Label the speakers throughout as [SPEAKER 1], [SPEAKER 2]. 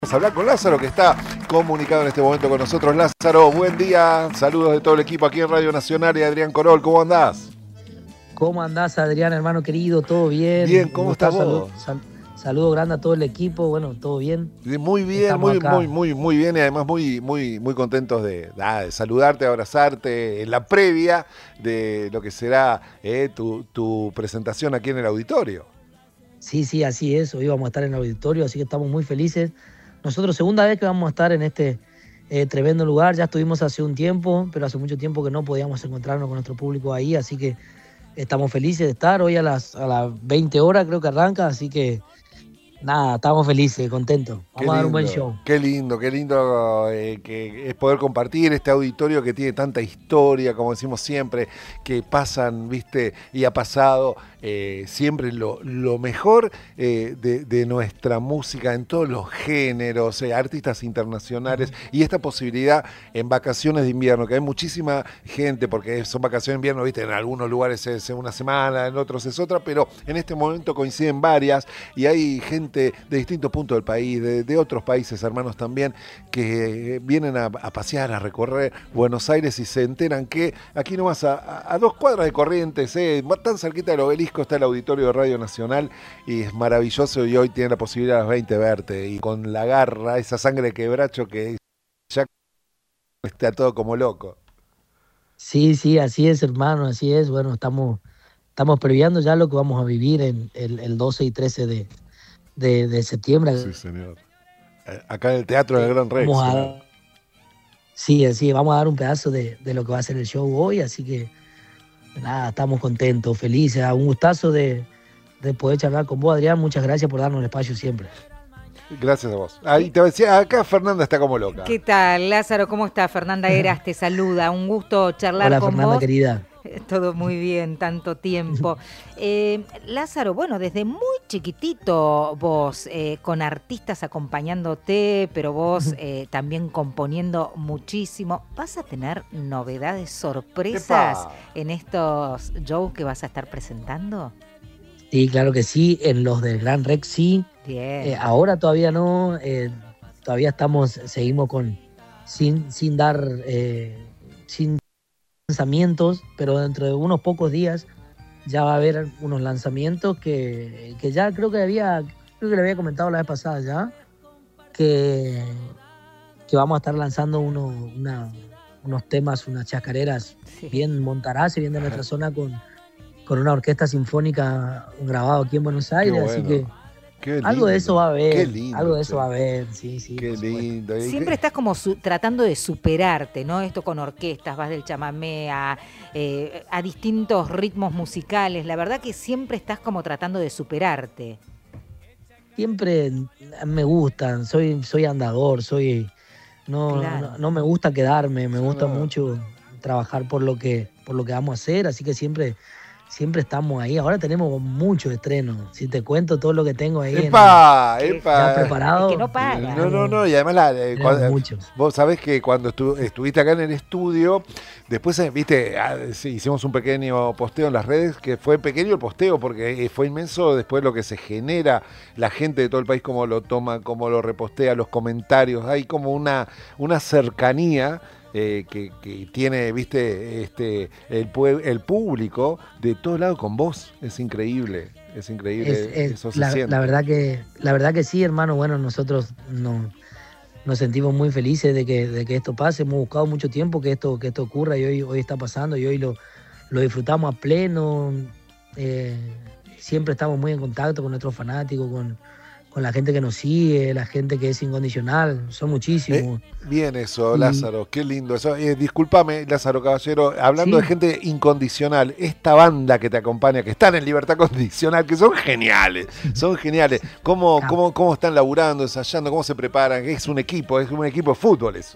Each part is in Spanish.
[SPEAKER 1] Vamos a hablar con Lázaro, que está comunicado en este momento con nosotros. Lázaro, buen día. Saludos de todo el equipo aquí en Radio Nacional y Adrián Corol. ¿Cómo andás?
[SPEAKER 2] ¿Cómo andás, Adrián, hermano querido? ¿Todo bien?
[SPEAKER 1] Bien, ¿cómo estás vos?
[SPEAKER 2] Saludo grande a todo el equipo. Bueno, todo bien.
[SPEAKER 1] Muy bien, muy bien. Y además muy contentos de saludarte, abrazarte en la previa de lo que será tu presentación aquí en el auditorio.
[SPEAKER 2] Sí, así es. Hoy vamos a estar en el auditorio, así que estamos muy felices. Nosotros, segunda vez que vamos a estar en este tremendo lugar. Ya estuvimos hace un tiempo, pero hace mucho tiempo que no podíamos encontrarnos con nuestro público ahí, así que estamos felices de estar. Hoy a las 20 horas creo que arranca, así que nada, estamos felices, contentos. Vamos a dar un buen show.
[SPEAKER 1] Qué lindo que es poder compartir este auditorio que tiene tanta historia, como decimos siempre, que pasan, viste, y ha pasado siempre lo mejor de nuestra música en todos los géneros, artistas internacionales, y esta posibilidad en vacaciones de invierno, que hay muchísima gente, porque son vacaciones de invierno, viste, en algunos lugares es una semana, en otros es otra, pero en este momento coinciden varias, y hay gente de distintos puntos del país, de otros países hermanos también, que vienen a pasear, a recorrer Buenos Aires y se enteran que aquí nomás a 2 cuadras de Corrientes, tan cerquita del Obelisco, está el auditorio de Radio Nacional y es maravilloso, y hoy tienen la posibilidad a las 20 de verte y con la garra, esa sangre de quebracho que ya está todo como loco.
[SPEAKER 2] Sí, así es, hermano, así es. Bueno, estamos previendo ya lo que vamos a vivir en el 12 y 13 de septiembre.
[SPEAKER 1] Sí, señor. Acá en el Teatro del Gran Rex.
[SPEAKER 2] Sí, así vamos a dar un pedazo de lo que va a ser el show hoy, así que nada, estamos contentos, felices, un gustazo de poder charlar con vos, Adrián. Muchas gracias por darnos el espacio siempre.
[SPEAKER 1] Gracias a vos. Ahí te decía, acá Fernanda está como loca.
[SPEAKER 3] ¿Qué tal, Lázaro? ¿Cómo estás? Fernanda Eras te saluda. Un gusto charlar
[SPEAKER 2] Hola,
[SPEAKER 3] con
[SPEAKER 2] Fernanda,
[SPEAKER 3] vos.
[SPEAKER 2] querida.
[SPEAKER 3] Todo muy bien, tanto tiempo. Lázaro, bueno, desde muy chiquitito vos, con artistas acompañándote, pero vos también componiendo muchísimo. ¿Vas a tener novedades, sorpresas en estos shows que vas a estar presentando?
[SPEAKER 2] Sí, claro que sí, en los del Gran Rex sí.
[SPEAKER 3] Bien.
[SPEAKER 2] Ahora todavía no, todavía seguimos sin dar lanzamientos, pero dentro de unos pocos días ya va a haber unos lanzamientos que ya creo que le había comentado la vez pasada ya, que vamos a estar lanzando unos temas, unas chacareras bien montaraz y bien de nuestra zona con una orquesta sinfónica grabado aquí en Buenos Aires, bueno. Así que algo de eso va a haber. Qué lindo, algo de eso va a haber, sí.
[SPEAKER 1] Qué lindo.
[SPEAKER 3] Siempre estás como tratando de superarte, ¿no? Esto con orquestas, vas del chamamé a distintos ritmos musicales. La verdad que siempre estás como tratando de superarte.
[SPEAKER 2] Siempre me gustan, soy andador, no me gusta quedarme, me gusta mucho trabajar por lo que vamos a hacer, así que siempre estamos ahí. Ahora tenemos muchos estrenos. Si te cuento todo lo que tengo ahí
[SPEAKER 1] ¡Epa!
[SPEAKER 3] ya
[SPEAKER 2] preparado.
[SPEAKER 3] Es que no para.
[SPEAKER 1] No. Y además,
[SPEAKER 2] muchos.
[SPEAKER 1] Vos sabés que cuando estuviste acá en el estudio, después, viste, hicimos un pequeño posteo en las redes, que fue pequeño el posteo, porque fue inmenso después lo que se genera, la gente de todo el país, cómo lo toma, cómo lo repostea, los comentarios. Hay como una cercanía que tiene, viste, el público de todos lados con vos. Es increíble, eso se siente.
[SPEAKER 2] La verdad que sí, hermano. Bueno, nosotros nos sentimos muy felices de que esto pase. Hemos buscado mucho tiempo que esto ocurra, y hoy está pasando, y hoy lo disfrutamos a pleno. Siempre estamos muy en contacto con nuestros fanáticos, con la gente que nos sigue, la gente que es incondicional, son muchísimos.
[SPEAKER 1] Bien eso, Lázaro, qué lindo eso. Discúlpame, Lázaro Caballero, hablando de gente incondicional, esta banda que te acompaña, que están en Libertad Condicional, que son geniales. ¿Cómo están laburando, ensayando, cómo se preparan? Es un equipo de fútbol eso.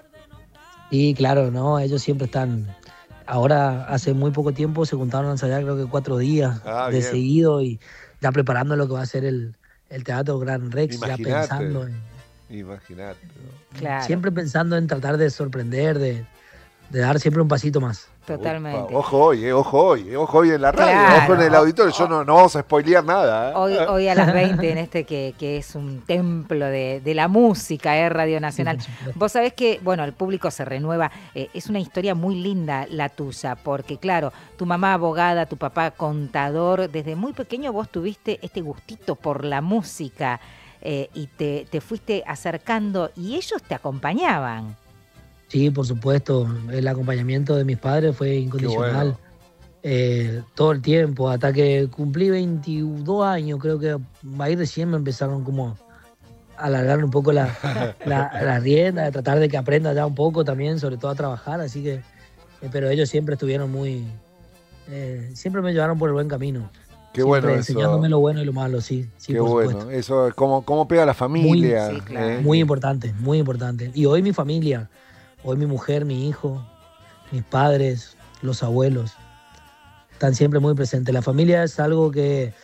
[SPEAKER 2] Sí, claro, no, ellos siempre están. Ahora, hace muy poco tiempo, se juntaron a ensayar, creo que 4 días de seguido, y ya preparando lo que va a ser el Teatro Gran Rex.
[SPEAKER 1] Imagínate,
[SPEAKER 2] ya pensando
[SPEAKER 1] Imagínate.
[SPEAKER 3] Claro.
[SPEAKER 2] Siempre pensando en tratar de sorprender, de de dar siempre un pasito más.
[SPEAKER 3] Totalmente.
[SPEAKER 1] Upa, ojo hoy en la radio,
[SPEAKER 3] Claro.
[SPEAKER 1] ojo en el auditorio. Yo no vamos a spoilear nada.
[SPEAKER 3] Hoy a las 20 en que es un templo de la música, Radio Nacional.
[SPEAKER 2] Sí, por supuesto.
[SPEAKER 3] Vos sabés que, bueno, el público se renueva. Es una historia muy linda la tuya, porque claro, tu mamá abogada, tu papá contador, desde muy pequeño vos tuviste este gustito por la música y te fuiste acercando y ellos te acompañaban.
[SPEAKER 2] Sí, por supuesto, el acompañamiento de mis padres fue incondicional. Todo el tiempo, hasta que cumplí 22 años, creo que ahí recién me empezaron como a alargar un poco la rienda, de tratar de que aprenda ya un poco también, sobre todo a trabajar, así que, pero ellos siempre estuvieron siempre me llevaron por el buen camino.
[SPEAKER 1] Qué
[SPEAKER 2] Siempre
[SPEAKER 1] bueno eso.
[SPEAKER 2] enseñándome lo bueno y lo malo, sí,
[SPEAKER 1] Qué
[SPEAKER 2] por
[SPEAKER 1] bueno.
[SPEAKER 2] supuesto.
[SPEAKER 1] Eso es cómo pega la familia.
[SPEAKER 3] Sí, claro.
[SPEAKER 2] Muy importante, muy importante. Y hoy mi familia, hoy mi mujer, mi hijo, mis padres, los abuelos, están siempre muy presentes. La familia es algo que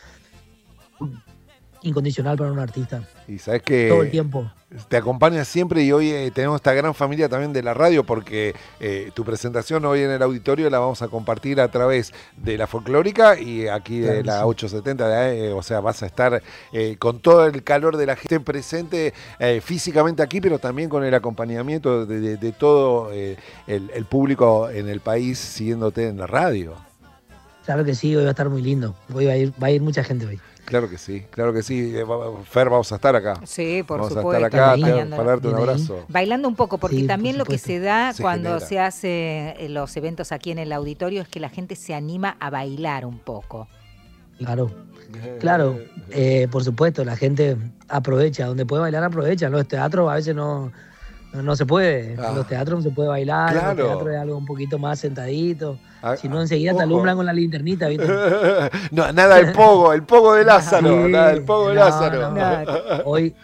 [SPEAKER 2] incondicional para un artista.
[SPEAKER 1] Y sabes que
[SPEAKER 2] Todo el tiempo.
[SPEAKER 1] te acompaña siempre y hoy tenemos esta gran familia también de la radio porque tu presentación hoy en el auditorio la vamos a compartir a través de la folclórica y aquí de
[SPEAKER 2] Claro,
[SPEAKER 1] la
[SPEAKER 2] sí.
[SPEAKER 1] 870, o sea, vas a estar con todo el calor de la gente presente físicamente aquí, pero también con el acompañamiento de todo el público en el país siguiéndote en la radio.
[SPEAKER 2] Claro que sí, hoy va a estar muy lindo. Hoy va a ir mucha gente hoy.
[SPEAKER 1] Claro que sí, claro que sí. Fer, vamos a estar acá.
[SPEAKER 3] Sí, por
[SPEAKER 1] Vamos
[SPEAKER 3] supuesto.
[SPEAKER 1] a estar acá
[SPEAKER 2] acompañándolo.
[SPEAKER 1] para darte un
[SPEAKER 2] Bien ahí.
[SPEAKER 1] abrazo.
[SPEAKER 3] Bailando un poco, porque
[SPEAKER 2] Sí, por
[SPEAKER 3] también lo que
[SPEAKER 2] supuesto.
[SPEAKER 3] se da
[SPEAKER 1] Se
[SPEAKER 3] cuando
[SPEAKER 1] genera.
[SPEAKER 3] se hace los eventos aquí en el auditorio es que la gente se anima a bailar un poco.
[SPEAKER 2] Claro, por supuesto, la gente aprovecha, donde puede bailar aprovecha. En los teatros a veces no se puede,
[SPEAKER 1] Ah.
[SPEAKER 2] en los teatros no se puede bailar, en
[SPEAKER 1] Claro.
[SPEAKER 2] los teatros es algo un poquito más sentadito.
[SPEAKER 1] Ah,
[SPEAKER 2] Si no, enseguida te
[SPEAKER 1] ojo.
[SPEAKER 2] alumbran con la linternita, ¿viste?
[SPEAKER 1] No, nada del pogo de Lázaro,
[SPEAKER 2] Sí,
[SPEAKER 1] nada del pogo de
[SPEAKER 2] no,
[SPEAKER 1] Lázaro.
[SPEAKER 2] no.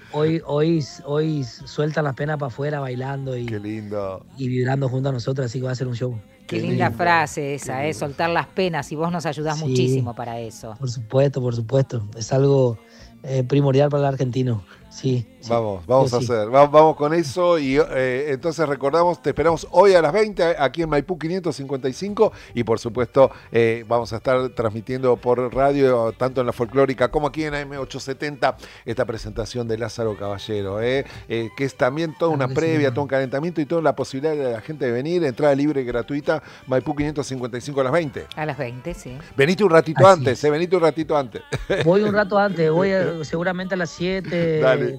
[SPEAKER 2] Hoy sueltan las penas para afuera bailando
[SPEAKER 1] Qué lindo.
[SPEAKER 2] y vibrando junto a nosotros, así que va a ser un show.
[SPEAKER 3] Qué linda
[SPEAKER 1] lindo,
[SPEAKER 3] frase esa,
[SPEAKER 1] qué lindo.
[SPEAKER 3] soltar las penas y vos nos ayudás
[SPEAKER 2] Sí.
[SPEAKER 3] muchísimo para eso.
[SPEAKER 2] Por supuesto. Es algo primordial para el argentino. Sí.
[SPEAKER 1] Vamos
[SPEAKER 2] yo
[SPEAKER 1] a
[SPEAKER 2] sí.
[SPEAKER 1] hacer, vamos con eso y entonces recordamos, te esperamos hoy a las 20 aquí en Maipú 555 y por supuesto vamos a estar transmitiendo por radio, tanto en la folclórica como aquí en AM870, esta presentación de Lázaro Caballero, que es también toda una
[SPEAKER 2] Claro que
[SPEAKER 1] previa,
[SPEAKER 2] sí.
[SPEAKER 1] todo un calentamiento y toda la posibilidad de la gente de venir, entrada libre y gratuita, Maipú 555 a las 20.
[SPEAKER 3] A las 20, sí.
[SPEAKER 1] Venite un ratito
[SPEAKER 2] Así
[SPEAKER 1] antes,
[SPEAKER 2] es.
[SPEAKER 1] venite un ratito antes.
[SPEAKER 2] Voy un rato antes, seguramente a las 7,
[SPEAKER 1] Dale.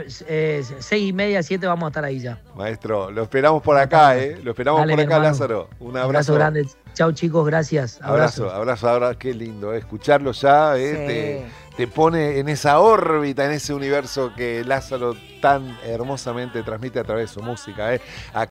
[SPEAKER 2] 6:30, 7 vamos a estar ahí ya.
[SPEAKER 1] Maestro, lo esperamos por acá, lo esperamos
[SPEAKER 2] Dale,
[SPEAKER 1] por
[SPEAKER 2] mi
[SPEAKER 1] acá,
[SPEAKER 2] hermano.
[SPEAKER 1] Lázaro. Un
[SPEAKER 2] Abrazo grande. Chao chicos, gracias.
[SPEAKER 1] Abrazo, ahora qué lindo, escucharlo ya,
[SPEAKER 3] Sí.
[SPEAKER 1] te pone en esa órbita, en ese universo que Lázaro tan hermosamente transmite a través de su música.